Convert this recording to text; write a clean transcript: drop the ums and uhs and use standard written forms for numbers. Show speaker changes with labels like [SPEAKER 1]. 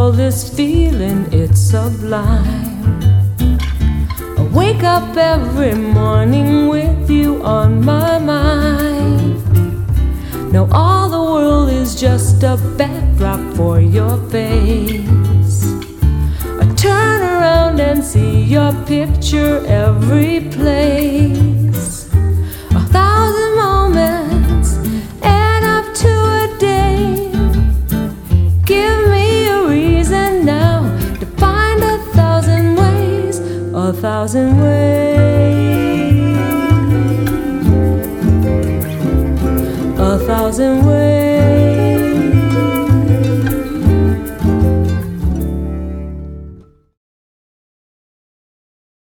[SPEAKER 1] call this feeling, it's sublime. I wake up every morning with you on my mind. Now all the world is just a backdrop for your face. I turn around and see your picture every place. 1,000 moments add up to a day. Give me a reason now to find 1,000 ways, 1,000 ways, 1,000 ways.